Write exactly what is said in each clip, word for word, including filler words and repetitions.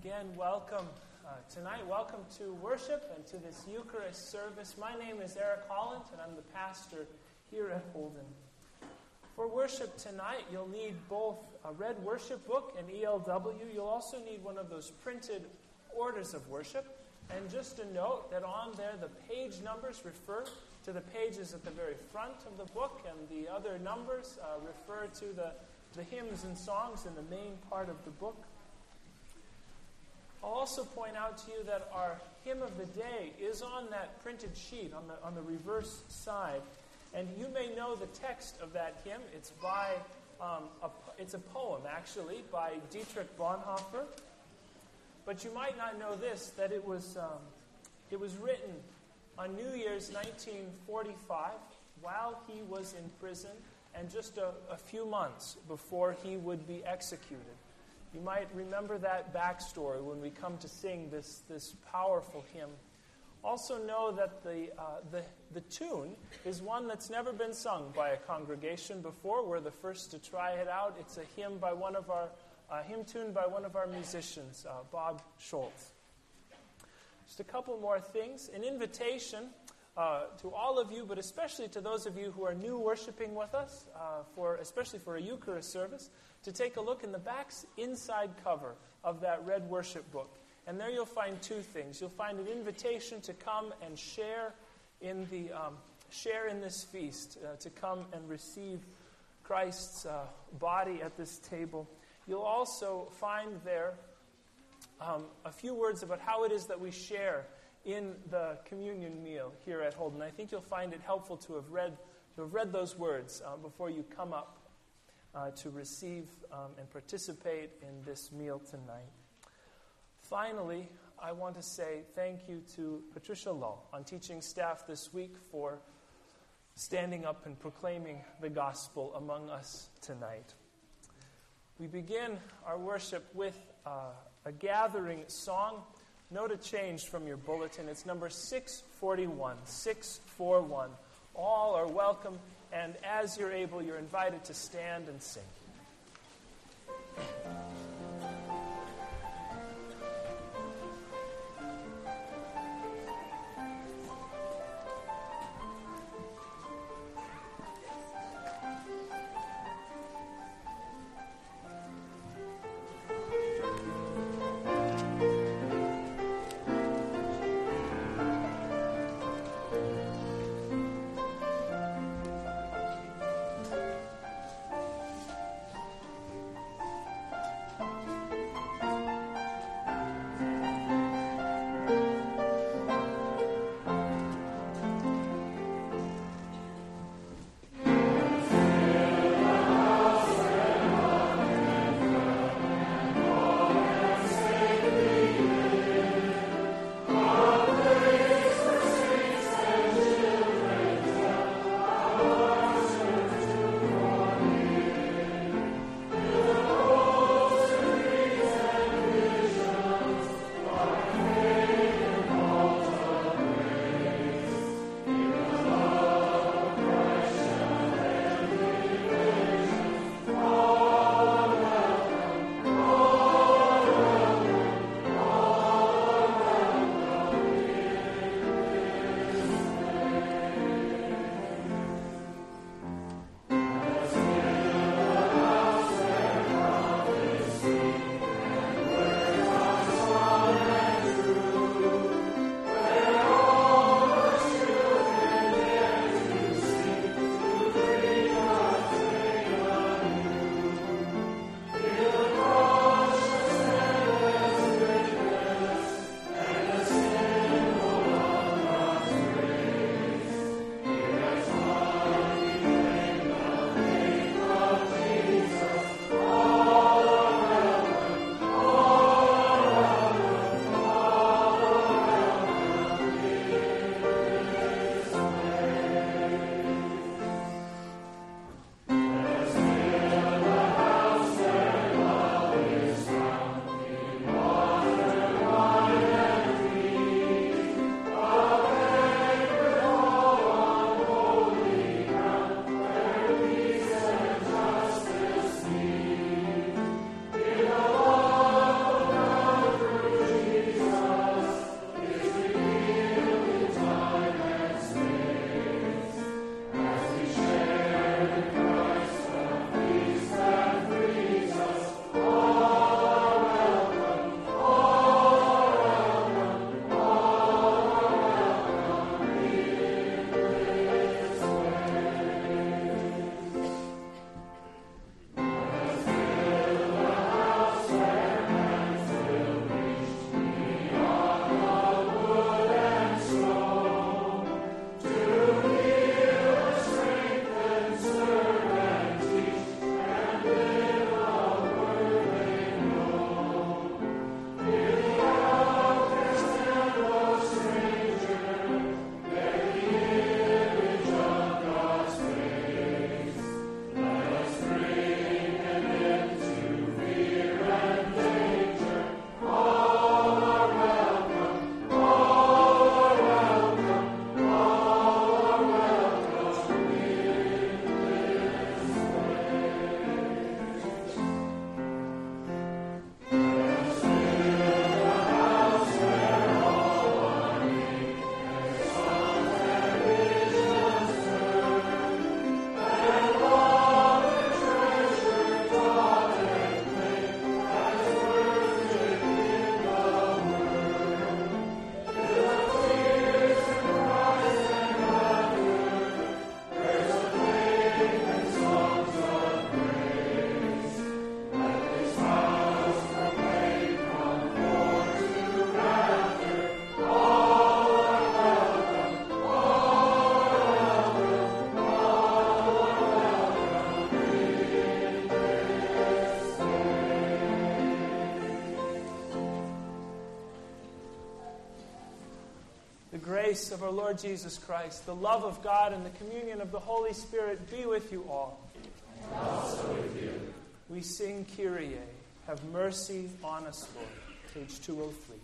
Again, welcome uh, tonight. Welcome to worship and to this Eucharist service. My name is Eric Holland, and I'm the pastor here at Holden. For worship tonight, you'll need both a red worship book and E L W. You'll also need one of those printed orders of worship. And just a note that on there, the page numbers refer to the pages at the very front of the book, and the other numbers uh, refer to the, the hymns and songs in the main part of the book. I'll also point out to you that our hymn of the day is on that printed sheet on the on the reverse side, and you may know the text of that hymn. It's by um, a, it's a poem actually by Dietrich Bonhoeffer, but you might not know this, that it was um, it was written on New Year's nineteen forty-five while he was in prison, and just a, a few months before he would be executed. You might remember that backstory when we come to sing this, this powerful hymn. Also know that the, uh, the the tune is one that's never been sung by a congregation before. We're the first to try it out. It's a hymn by one of our uh, hymn tune by one of our musicians, uh, Bob Schultz. Just a couple more things. An invitation uh, to all of you, but especially to those of you who are new worshiping with us, uh, for especially for a Eucharist service, to take a look in the back's inside cover of that red worship book. And there you'll find two things. You'll find an invitation to come and share in the um, share in this feast, uh, to come and receive Christ's uh, body at this table. You'll also find there um, a few words about how it is that we share in the communion meal here at Holden. I think you'll find it helpful to have read to have read those words uh, before you come up Uh, to receive um, and participate in this meal tonight. Finally, I want to say thank you to Patricia Lowe on teaching staff this week for standing up and proclaiming the gospel among us tonight. We begin our worship with uh, a gathering song. Note a change from your bulletin. It's number six forty-one. six forty-one. All are welcome, and as you're able, you're invited to stand and sing. grace of our Lord Jesus Christ, the love of God, and the communion of the Holy Spirit be with you all. And also with you. We sing Kyrie. Have mercy on us, Lord. Page two oh three.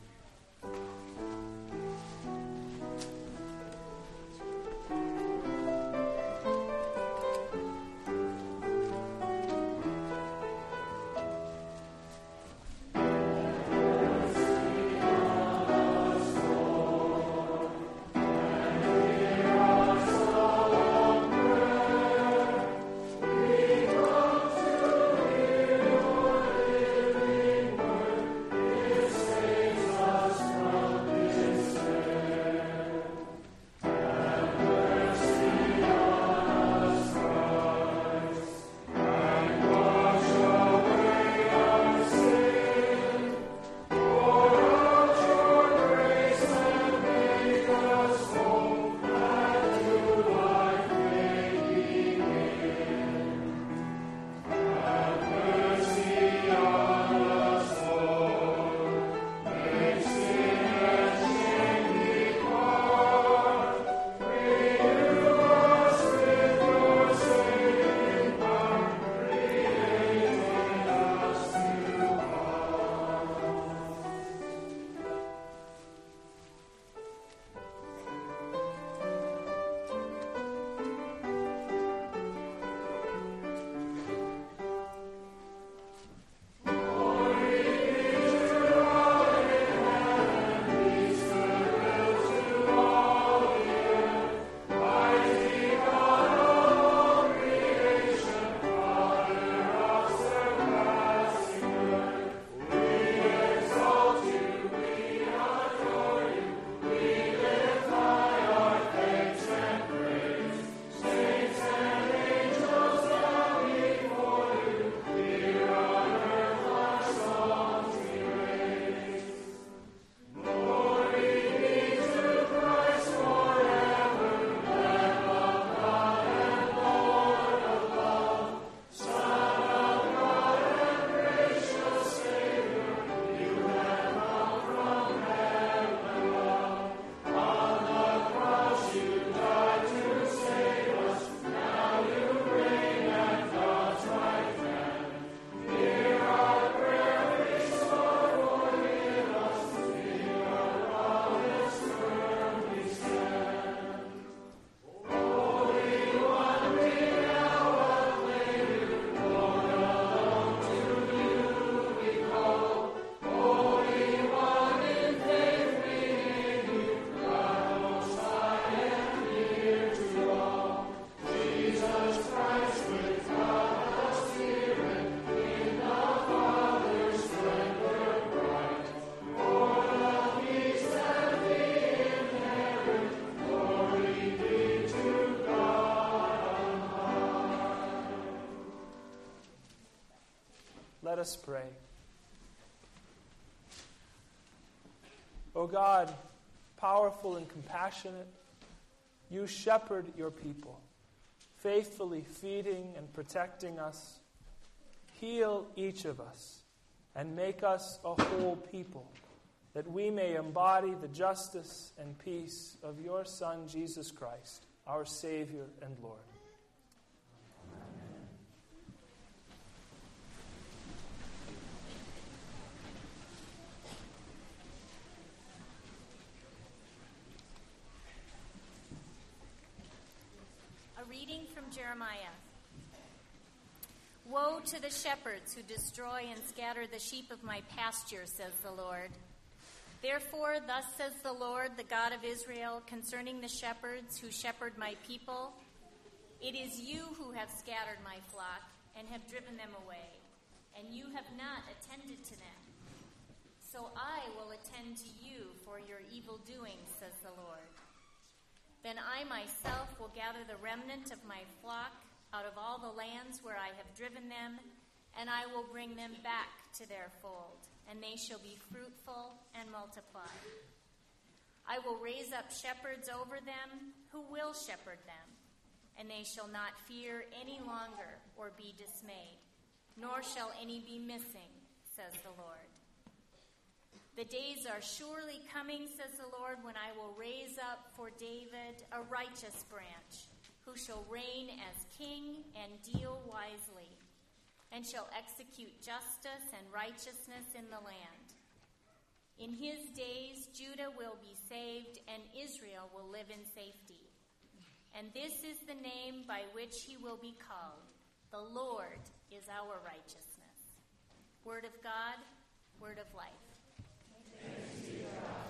Let us pray. O God, powerful and compassionate, you shepherd your people, faithfully feeding and protecting us. Heal each of us and make us a whole people, that we may embody the justice and peace of your Son, Jesus Christ, our Savior and Lord. Reading from Jeremiah. Woe to the shepherds who destroy and scatter the sheep of my pasture, says the Lord. Therefore, thus says the Lord, the God of Israel, concerning the shepherds who shepherd my people, it is you who have scattered my flock and have driven them away, and you have not attended to them. So I will attend to you for your evil doing, says the Lord. Then I myself will gather the remnant of my flock out of all the lands where I have driven them, and I will bring them back to their fold, and they shall be fruitful and multiply. I will raise up shepherds over them who will shepherd them, and they shall not fear any longer or be dismayed, nor shall any be missing, says the Lord. The days are surely coming, says the Lord, when I will raise up for David a righteous branch, who shall reign as king and deal wisely, and shall execute justice and righteousness in the land. In his days Judah will be saved, and Israel will live in safety. And this is the name by which he will be called. The Lord is our righteousness. Word of God, word of life. Thanks be to God.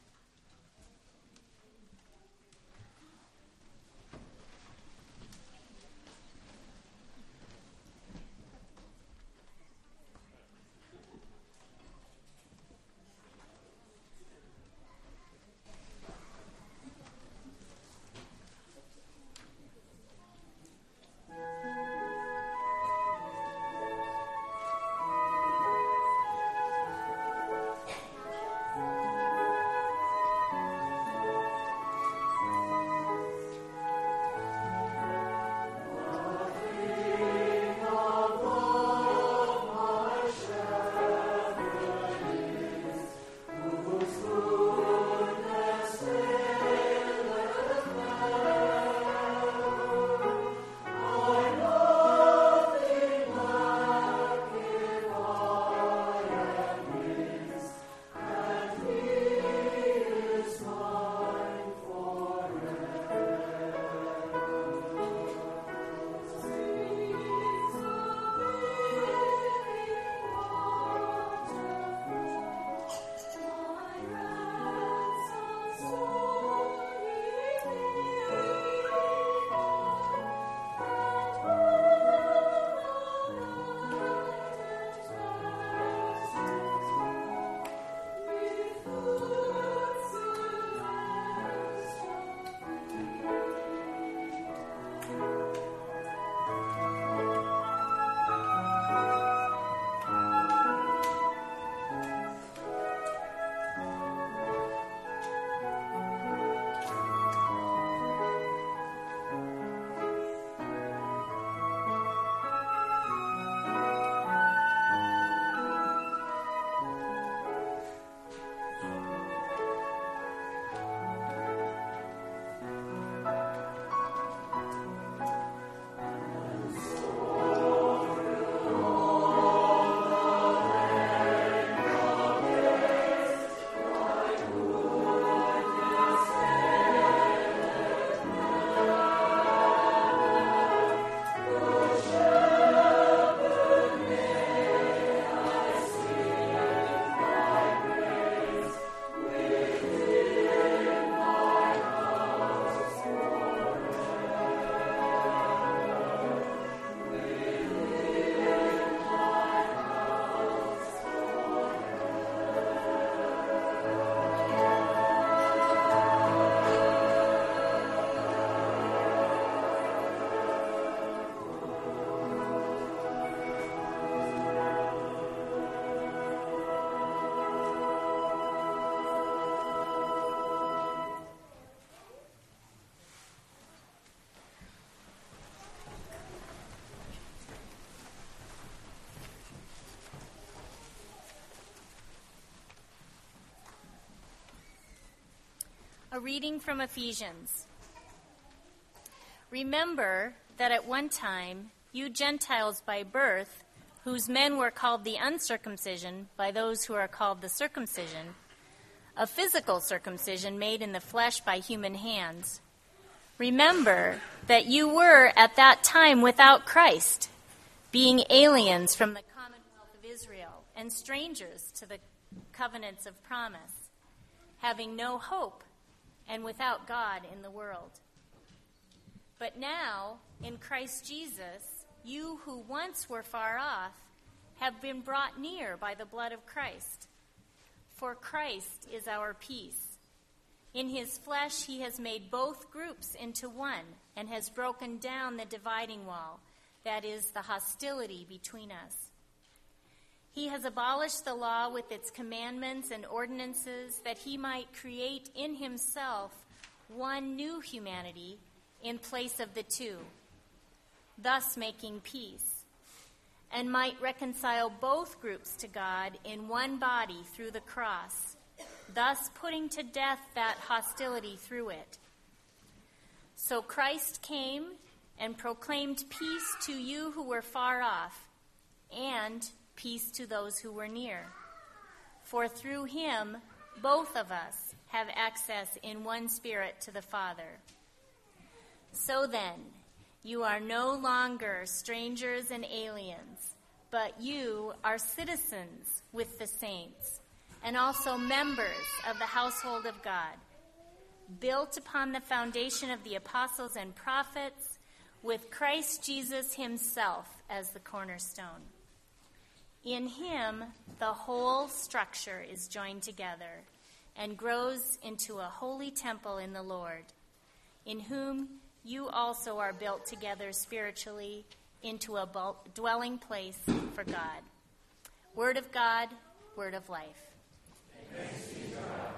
A reading from Ephesians. Remember that at one time you Gentiles by birth, whose men were called the uncircumcision by those who are called the circumcision, a physical circumcision made in the flesh by human hands. Remember that you were at that time without Christ, being aliens from the commonwealth of Israel and strangers to the covenants of promise, having no hope and without God in the world. But now, in Christ Jesus, you who once were far off have been brought near by the blood of Christ. For Christ is our peace. In his flesh he has made both groups into one and has broken down the dividing wall, that is, the hostility between us. He has abolished the law with its commandments and ordinances, that he might create in himself one new humanity in place of the two, thus making peace, and might reconcile both groups to God in one body through the cross, thus putting to death that hostility through it. So Christ came and proclaimed peace to you who were far off, and peace to those who were near. For through him, both of us have access in one Spirit to the Father. So then, you are no longer strangers and aliens, but you are citizens with the saints, and also members of the household of God, built upon the foundation of the apostles and prophets, with Christ Jesus himself as the cornerstone. In him, the whole structure is joined together and grows into a holy temple in the Lord, in whom you also are built together spiritually into a dwelling place for God. Word of God, word of life. Thanks be to God.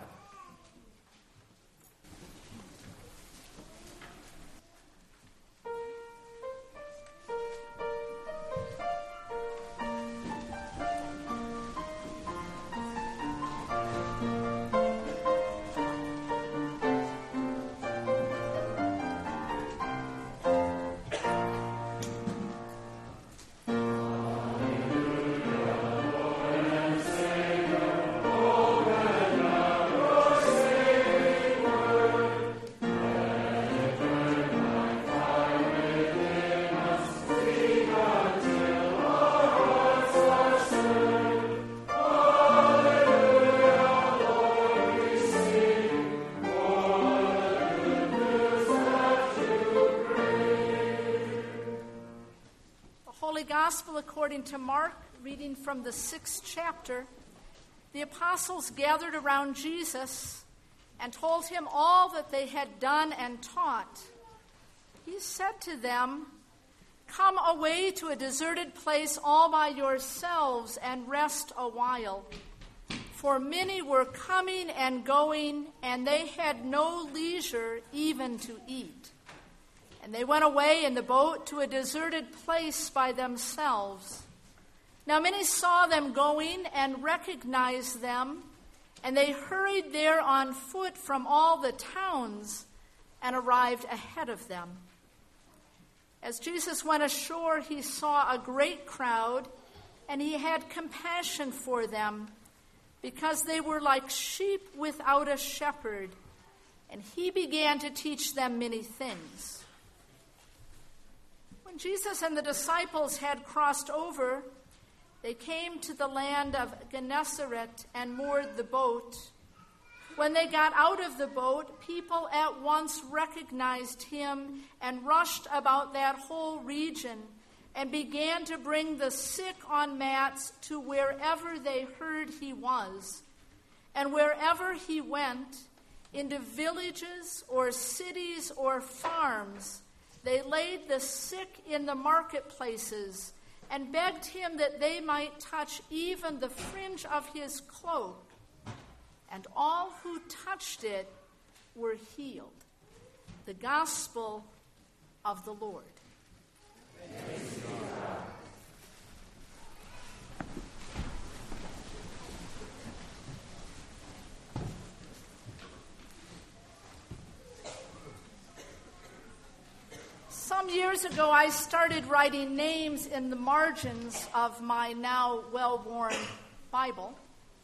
Gospel according to Mark, reading from the sixth chapter. The apostles gathered around Jesus and told him all that they had done and taught. He said to them, "Come away to a deserted place all by yourselves and rest a while." For many were coming and going, and they had no leisure even to eat. And they went away in the boat to a deserted place by themselves. Now many saw them going and recognized them, and they hurried there on foot from all the towns and arrived ahead of them. As Jesus went ashore, he saw a great crowd, and he had compassion for them, because they were like sheep without a shepherd, and he began to teach them many things. When Jesus and the disciples had crossed over, they came to the land of Gennesaret and moored the boat. When they got out of the boat, people at once recognized him and rushed about that whole region and began to bring the sick on mats to wherever they heard he was. And wherever he went, into villages or cities or farms, they laid the sick in the marketplaces and begged him that they might touch even the fringe of his cloak. And all who touched it were healed. The gospel of the Lord. Thanks be to God. Some years ago, I started writing names in the margins of my now well-worn Bible.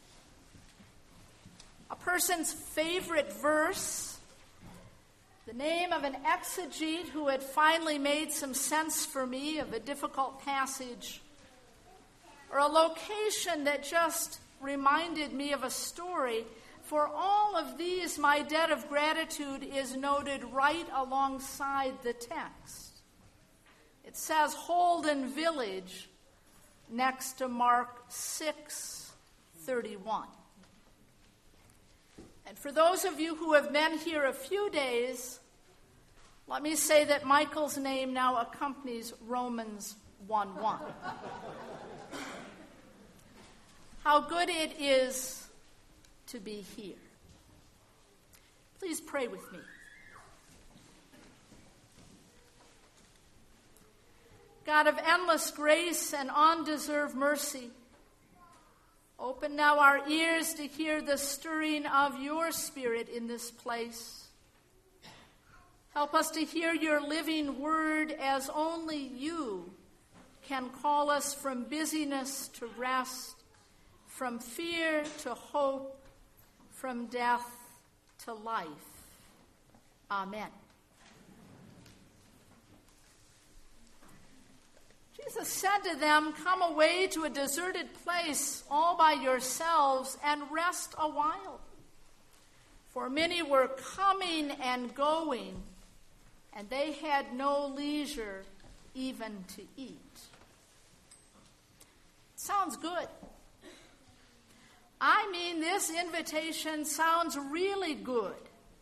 A person's favorite verse, the name of an exegete who had finally made some sense for me of a difficult passage, or a location that just reminded me of a story. For all of these, my debt of gratitude is noted right alongside the text. It says Holden Village next to Mark six thirty-one. And for those of you who have been here a few days, let me say that Michael's name now accompanies Romans one one. How good it is to be here. Please pray with me. God of endless grace and undeserved mercy, open now our ears to hear the stirring of your Spirit in this place. Help us to hear your living word as only you can call us from busyness to rest, from fear to hope, from death to life. Amen. Jesus said to them, "Come away to a deserted place all by yourselves and rest a while." For many were coming and going, and they had no leisure even to eat. Sounds good. I mean, this invitation sounds really good.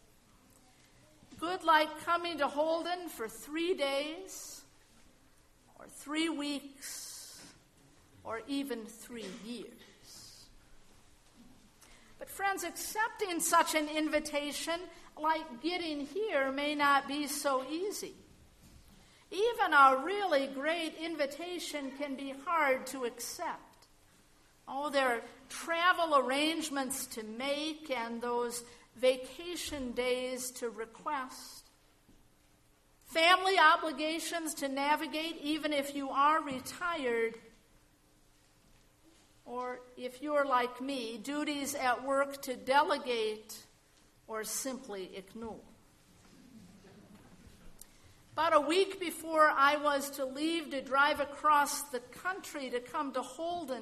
Good like coming to Holden for three days, or three weeks, or even three years. But friends, accepting such an invitation, like getting here, may not be so easy. Even a really great invitation can be hard to accept. Oh, there are travel arrangements to make and those vacation days to request. Family obligations to navigate even if you are retired. Or if you're like me, duties at work to delegate or simply ignore. About a week before I was to leave to drive across the country to come to Holden,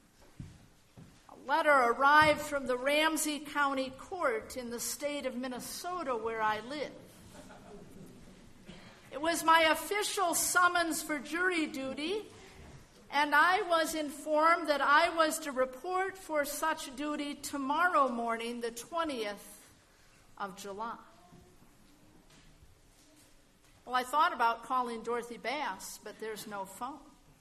a letter arrived from the Ramsey County Court in the state of Minnesota where I live. It was my official summons for jury duty, and I was informed that I was to report for such duty tomorrow morning, the twentieth of July. Well, I thought about calling Dorothy Bass, but there's no phone.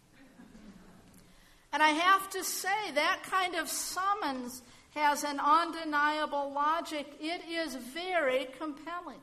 And I have to say, that kind of summons has an undeniable logic. It is very compelling.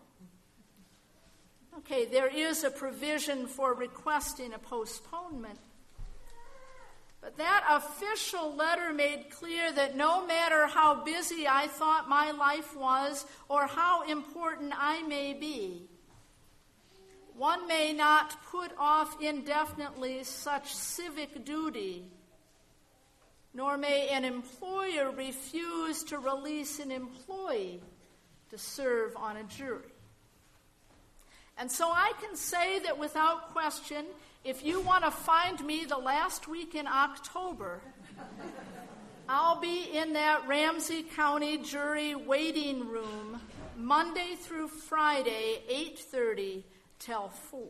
Okay, there is a provision for requesting a postponement. But that official letter made clear that no matter how busy I thought my life was or how important I may be, one may not put off indefinitely such civic duty, nor may an employer refuse to release an employee to serve on a jury. And so I can say that without question, if you want to find me the last week in October, I'll be in that Ramsey County jury waiting room Monday through Friday, eight thirty till four.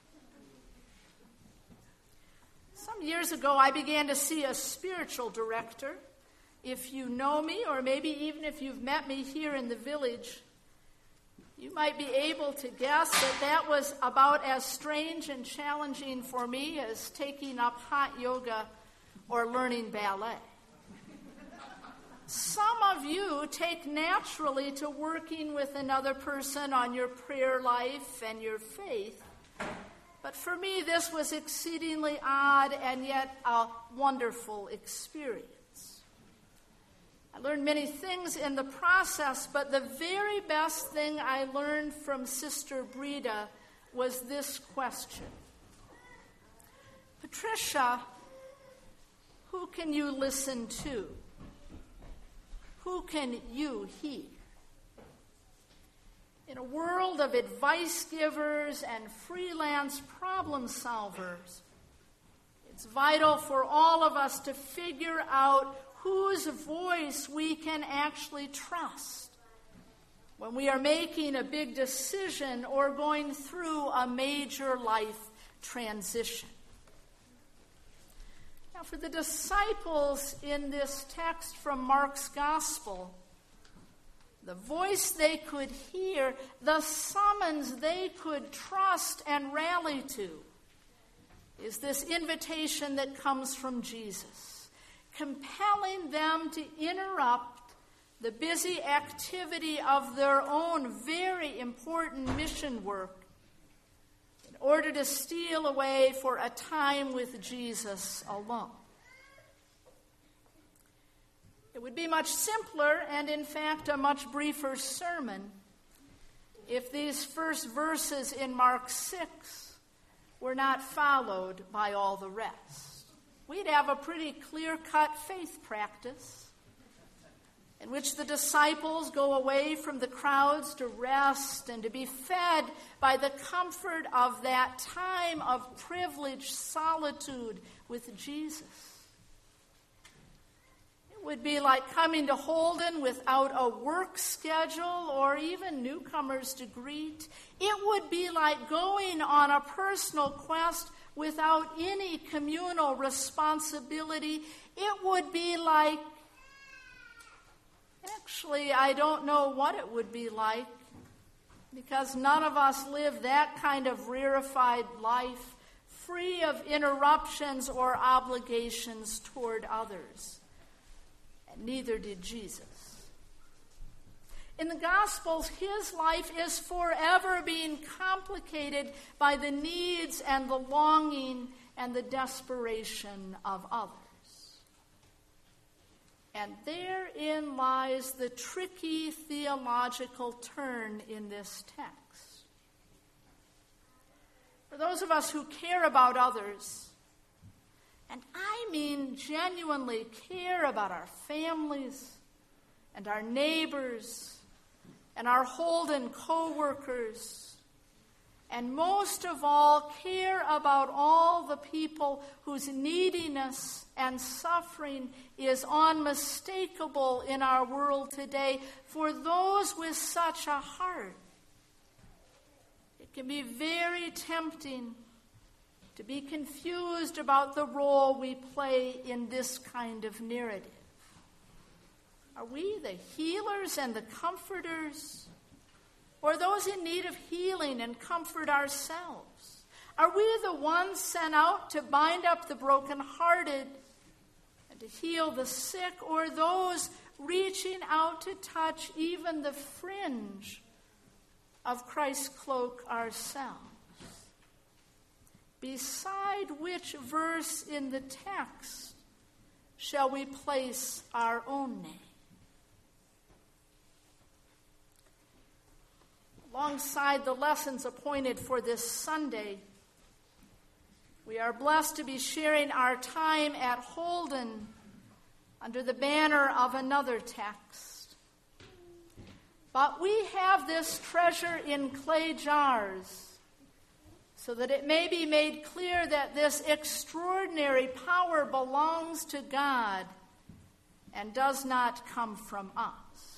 Some years ago, I began to see a spiritual director. If you know me, or maybe even if you've met me here in the village, you might be able to guess that that was about as strange and challenging for me as taking up hot yoga or learning ballet. Some of you take naturally to working with another person on your prayer life and your faith. But for me, this was exceedingly odd and yet a wonderful experience. I learned many things in the process, but the very best thing I learned from Sister Breda was this question. Patricia, who can you listen to? Who can you hear? In a world of advice givers and freelance problem solvers, it's vital for all of us to figure out whose voice we can actually trust when we are making a big decision or going through a major life transition. Now, for the disciples in this text from Mark's Gospel, the voice they could hear, the summons they could trust and rally to, is this invitation that comes from Jesus, compelling them to interrupt the busy activity of their own very important mission work in order to steal away for a time with Jesus alone. It would be much simpler and, in fact, a much briefer sermon if these first verses in Mark six were not followed by all the rest. We'd have a pretty clear-cut faith practice in which the disciples go away from the crowds to rest and to be fed by the comfort of that time of privileged solitude with Jesus. It would be like coming to Holden without a work schedule or even newcomers to greet. It would be like going on a personal quest without any communal responsibility. It would be like, actually, I don't know what it would be like, because none of us live that kind of rarefied life, free of interruptions or obligations toward others. And neither did Jesus. In the Gospels, his life is forever being complicated by the needs and the longing and the desperation of others. And therein lies the tricky theological turn in this text. For those of us who care about others, and I mean genuinely care about our families and our neighbors and our Holden co-workers, and most of all, care about all the people whose neediness and suffering is unmistakable in our world today. For those with such a heart, it can be very tempting to be confused about the role we play in this kind of narrative. Are we the healers and the comforters, or those in need of healing and comfort ourselves? Are we the ones sent out to bind up the brokenhearted and to heal the sick, or those reaching out to touch even the fringe of Christ's cloak ourselves? Beside which verse in the text shall we place our own name? Alongside the lessons appointed for this Sunday, we are blessed to be sharing our time at Holden under the banner of another text. But we have this treasure in clay jars so that it may be made clear that this extraordinary power belongs to God and does not come from us.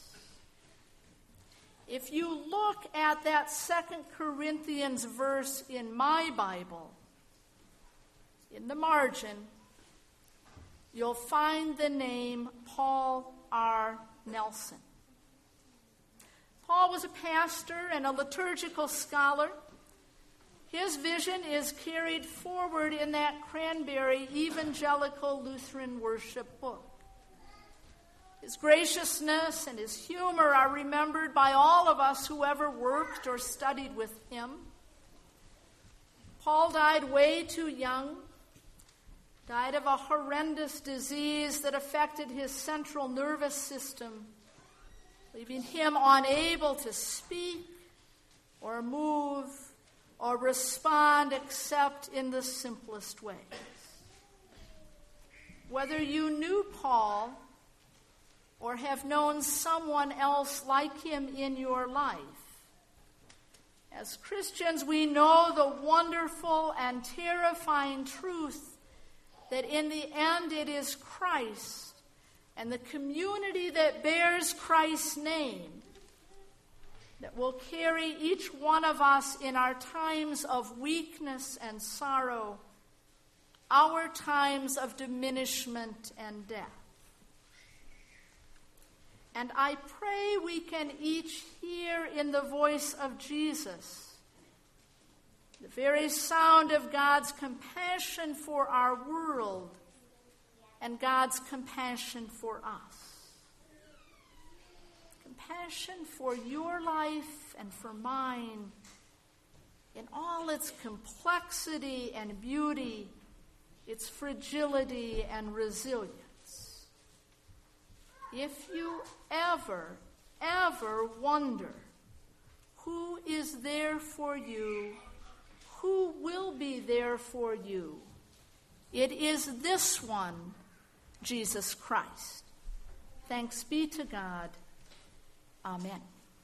If you look at that Second Corinthians verse in my Bible, in the margin, you'll find the name Paul R. Nelson. Paul was a pastor and a liturgical scholar. His vision is carried forward in that Cranberry Evangelical Lutheran Worship book. His graciousness and his humor are remembered by all of us who ever worked or studied with him. Paul died way too young, died of a horrendous disease that affected his central nervous system, leaving him unable to speak or move or respond except in the simplest ways. Whether you knew Paul or have known someone else like him in your life, as Christians, we know the wonderful and terrifying truth that in the end it is Christ and the community that bears Christ's name that will carry each one of us in our times of weakness and sorrow, our times of diminishment and death. And I pray we can each hear in the voice of Jesus the very sound of God's compassion for our world and God's compassion for us. Compassion for your life and for mine, in all its complexity and beauty, its fragility and resilience. If you ever, ever wonder who is there for you, who will be there for you, it is this one, Jesus Christ. Thanks be to God. Amen.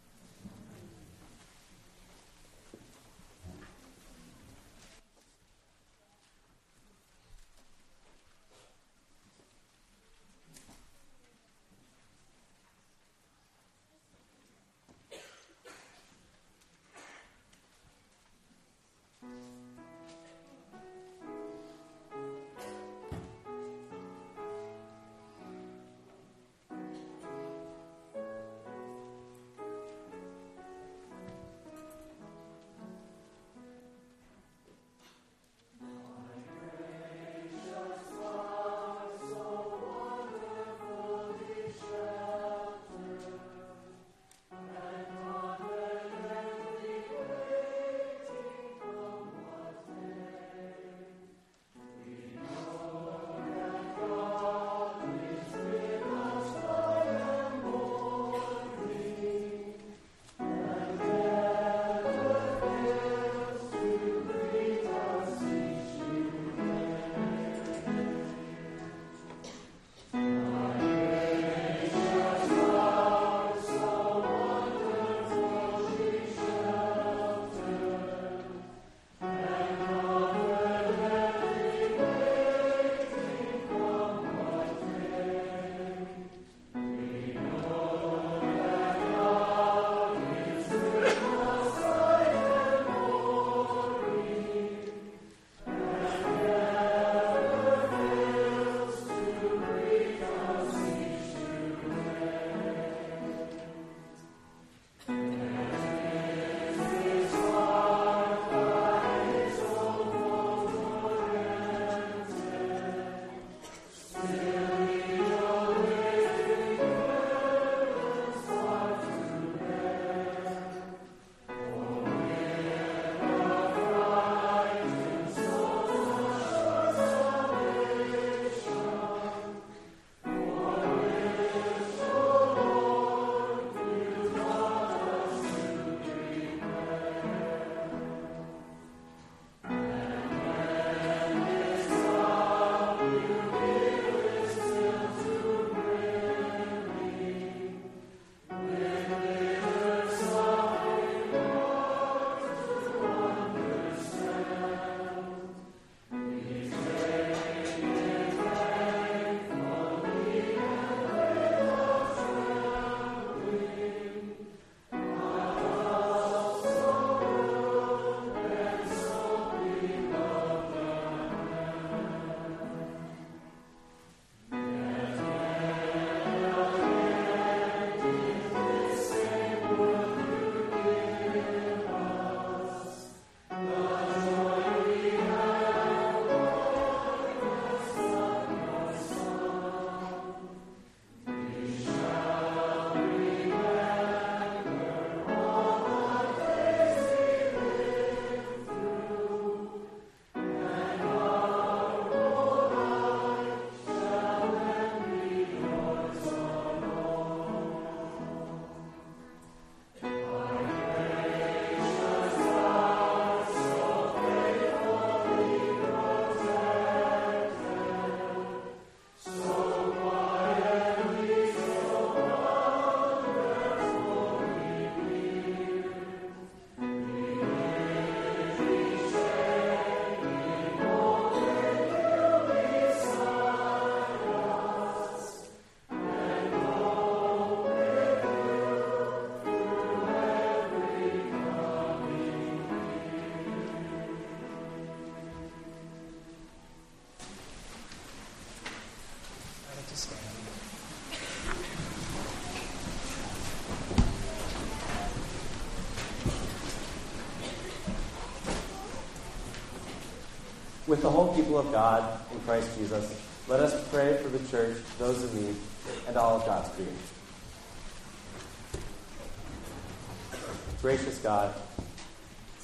With the whole people of God in Christ Jesus, let us pray for the church, those in need, and all of God's creation. Gracious God,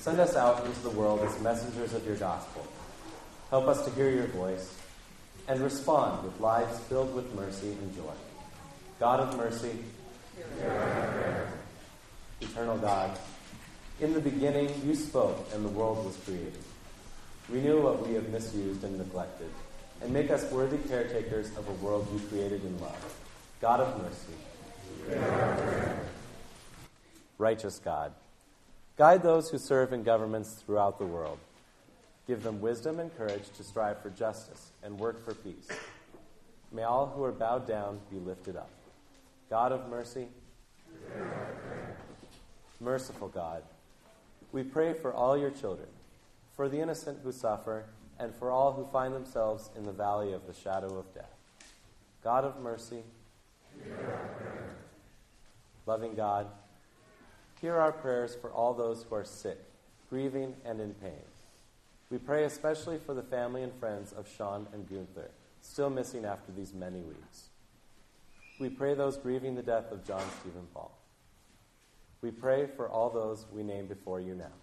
Send us out into the world as messengers of your gospel. Help us to hear your voice and respond with lives filled with mercy and joy. God of mercy, hear our prayer. Eternal God, in the beginning you spoke and the world was created. Renew what we have misused and neglected, and make us worthy caretakers of a world you created in love. God of mercy, hear our prayer. Righteous God, guide those who serve in governments throughout the world. Give them wisdom and courage to strive for justice and work for peace. May all who are bowed down be lifted up. God of mercy, hear our prayer. Merciful God, we pray for all your children, for the innocent who suffer, and for all who find themselves in the valley of the shadow of death. God of mercy, hear our prayer. Loving God, hear our prayers for all those who are sick, grieving, and in pain. We pray especially for the family and friends of Sean and Gunther, still missing after these many weeks. We pray those grieving the death of John Stephen Paul. We pray for all those we name before you now.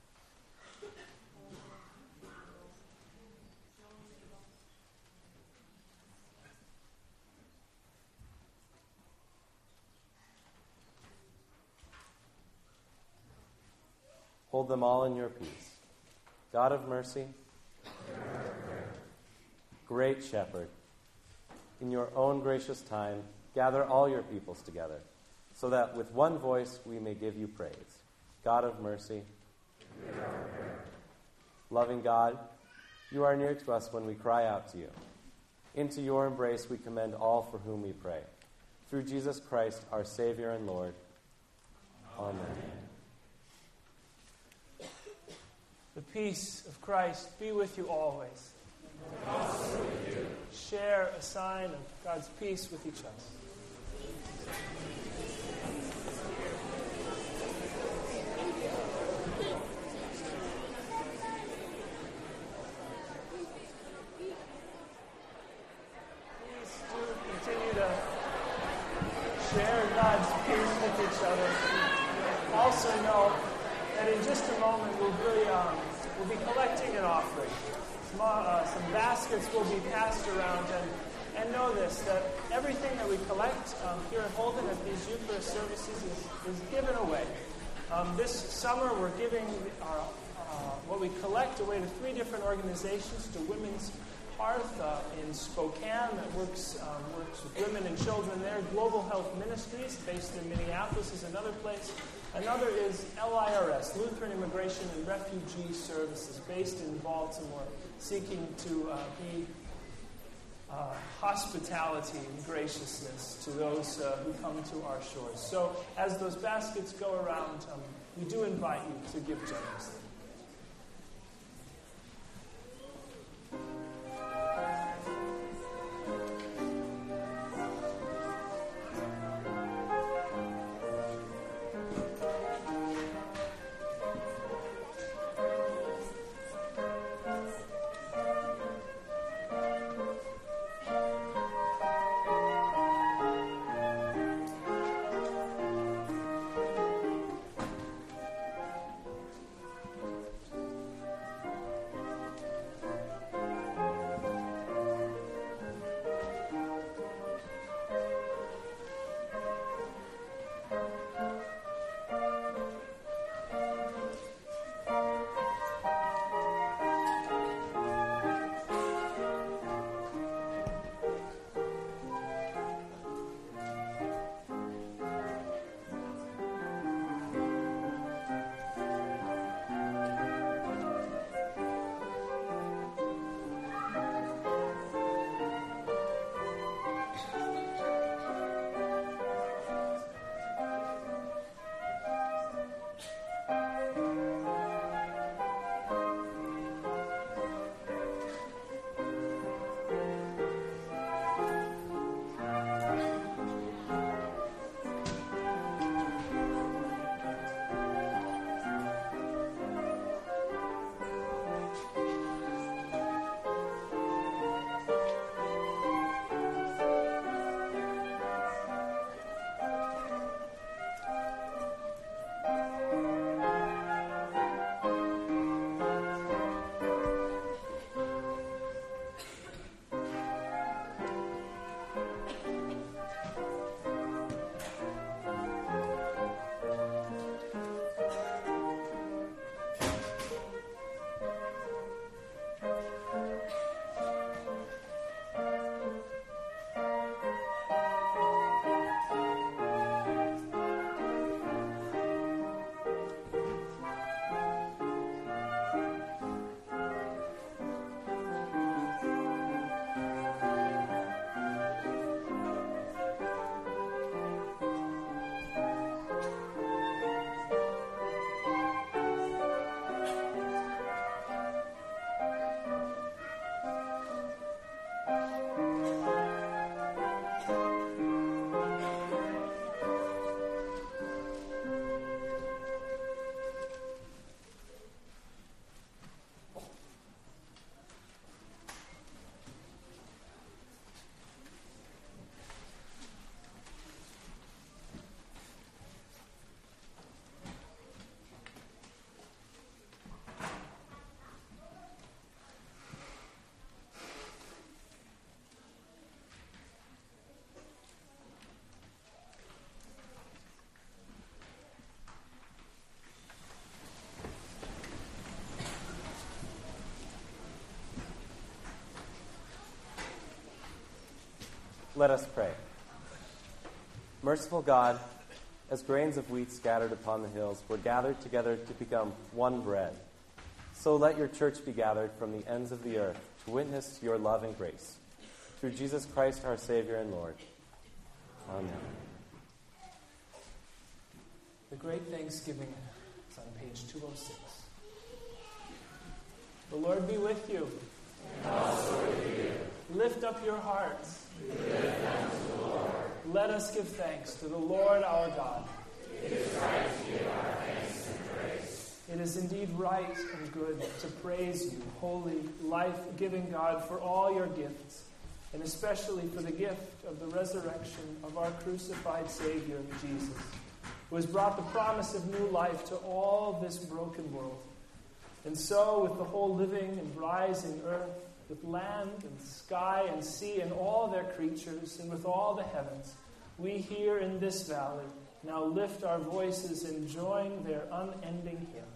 Hold them all in your peace. God of mercy, great shepherd, in your own gracious time, gather all your peoples together, so that with one voice we may give you praise. God of mercy, loving God, you are near to us when we cry out to you. Into your embrace we commend all for whom we pray. Through Jesus Christ, our Savior and Lord. Amen. The peace of Christ be with you always. And also with you. Share a sign of God's peace with each other. Please do continue to share God's peace with each other. Also know that in just a moment we'll be, um, we'll be collecting an offering. Some, uh, some baskets will be passed around, and, and know this, that everything that we collect um, here at Holden at these Eucharist services is, is given away. Um, this summer we're giving our, uh, what we collect away to three different organizations, to Women's Hearth uh, in Spokane that works, um, works with women and children there. Global Health Ministries, based in Minneapolis, is another place. Another is L I R S, Lutheran Immigration and Refugee Services, based in Baltimore, seeking to uh, be uh, hospitality and graciousness to those uh, who come to our shores. So as those baskets go around, um, we do invite you to give generously. Let us pray. Merciful God, as grains of wheat scattered upon the hills were gathered together to become one bread, so let your church be gathered from the ends of the earth to witness your love and grace. Through Jesus Christ, our Savior and Lord. Amen. The Great Thanksgiving is on page two oh six. The Lord be with you. And also with you. Lift up your hearts. We lift them to the Lord. Let us give thanks to the Lord our God. It is right to give our thanks and praise. It is indeed right and good to praise you, holy, life-giving God, for all your gifts, and especially for the gift of the resurrection of our crucified Savior, Jesus, who has brought the promise of new life to all this broken world. And so, with the whole living and rising earth, with land and sky and sea and all their creatures, and with all the heavens, we here in this valley now lift our voices and join their unending hymn.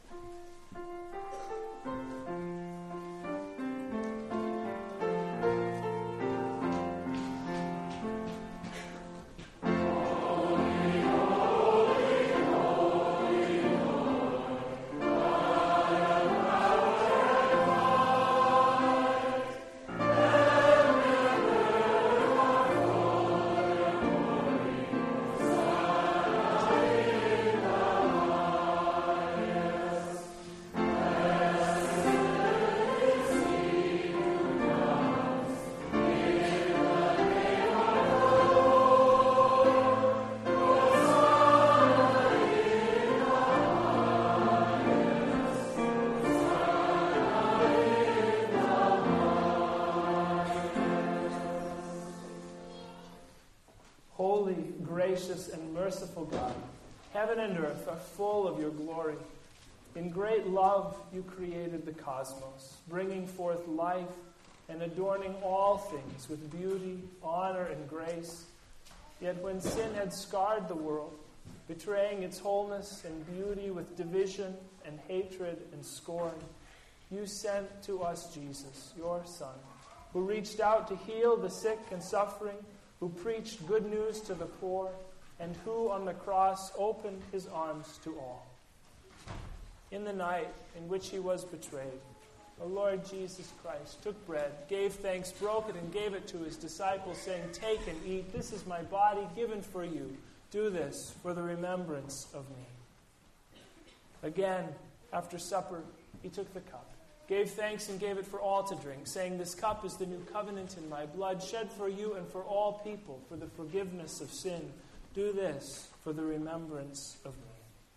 Gracious and merciful God, heaven and earth are full of your glory. In great love you created the cosmos, bringing forth life and adorning all things with beauty, honor, and grace. Yet when sin had scarred the world, betraying its wholeness and beauty with division and hatred and scorn, you sent to us Jesus, your Son, who reached out to heal the sick and suffering, who preached good news to the poor, and who on the cross opened his arms to all. In the night in which he was betrayed, the Lord Jesus Christ took bread, gave thanks, broke it, and gave it to his disciples, saying, "Take and eat. This is my body given for you. Do this for the remembrance of me." Again, after supper, he took the cup, gave thanks, and gave it for all to drink, saying, "This cup is the new covenant in my blood, shed for you and for all people for the forgiveness of sin. Do this for the remembrance of me."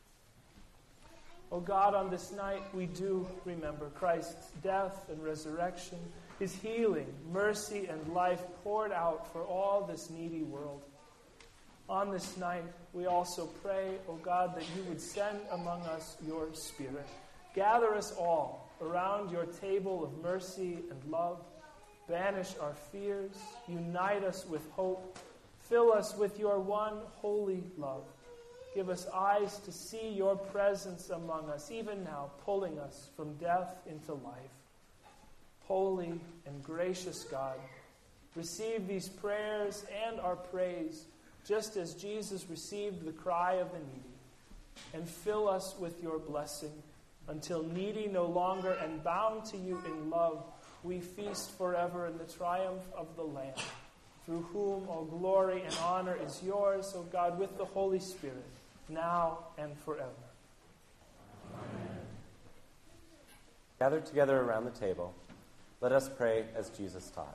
O God, on this night we do remember Christ's death and resurrection, his healing, mercy, and life poured out for all this needy world. On this night we also pray, O God, that you would send among us your Spirit. Gather us all around your table of mercy and love. Banish our fears. Unite us with hope. Fill us with your one holy love. Give us eyes to see your presence among us, even now, pulling us from death into life. Holy and gracious God, receive these prayers and our praise, just as Jesus received the cry of the needy, and fill us with your blessing, until needy no longer and bound to you in love, we feast forever in the triumph of the Lamb, through whom all glory and honor is yours, O God, with the Holy Spirit, now and forever. Amen. Gathered together around the table, let us pray as Jesus taught.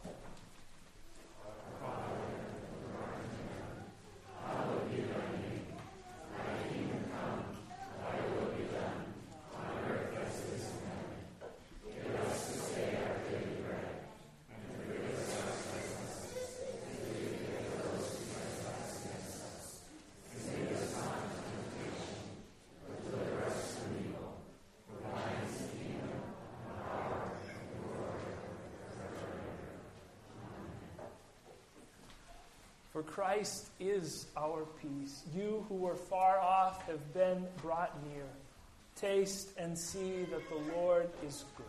For Christ is our peace. You who were far off have been brought near. Taste and see that the Lord is good.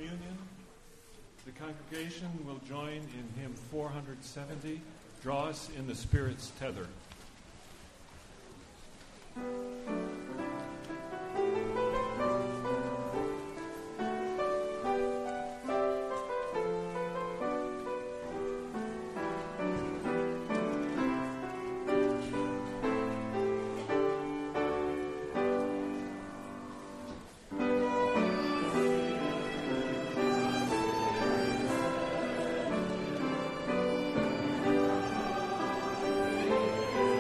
communion. The congregation will join in hymn four hundred seventy, Draw Us in the Spirit's Tether. Thank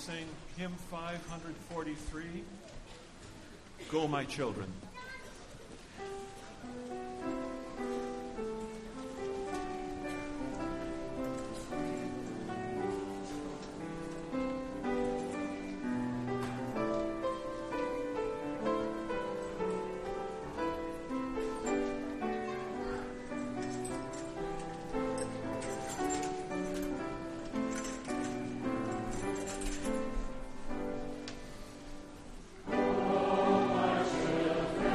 sing hymn five forty-three, Go My Children. Children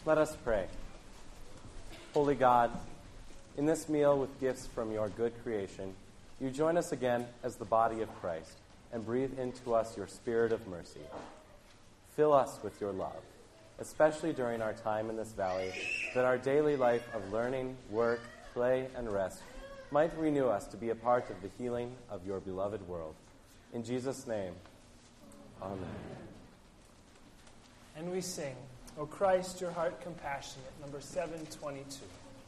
Let us pray. Holy God, in this meal with gifts from your good creation, you join us again as the body of Christ and breathe into us your spirit of mercy. Fill us with your love, especially during our time in this valley, that our daily life of learning, work, play, and rest might renew us to be a part of the healing of your beloved world. In Jesus' name, amen. And we sing, O Christ, your heart compassionate, number seven twenty-two.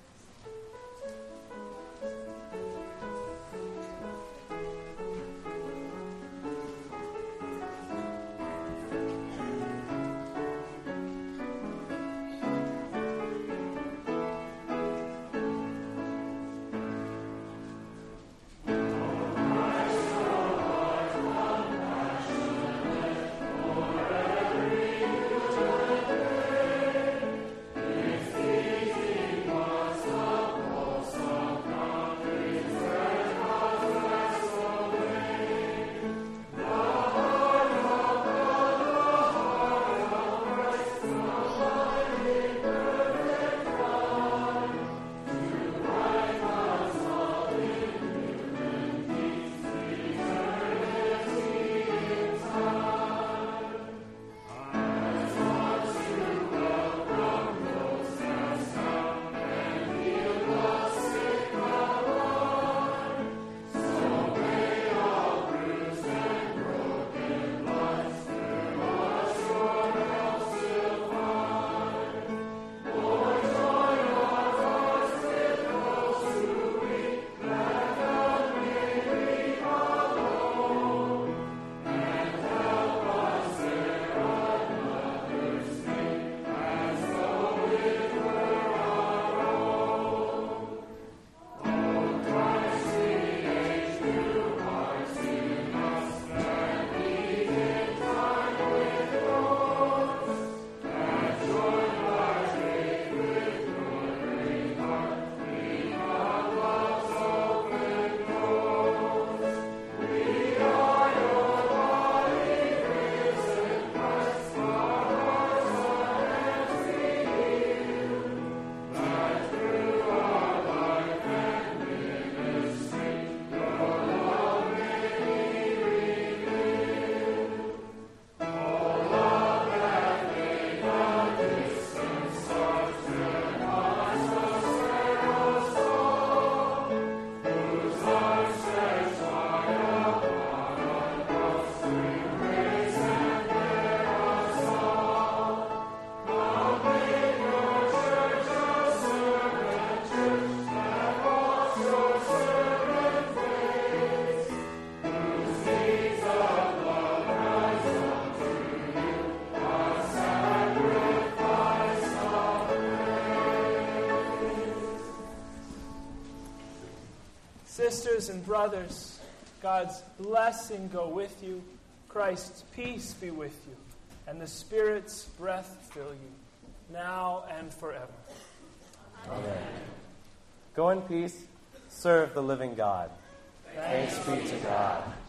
Sisters and brothers, God's blessing go with you, Christ's peace be with you, and the Spirit's breath fill you, now and forever. Amen. Go in peace, serve the living God. Thanks Thanks be to God.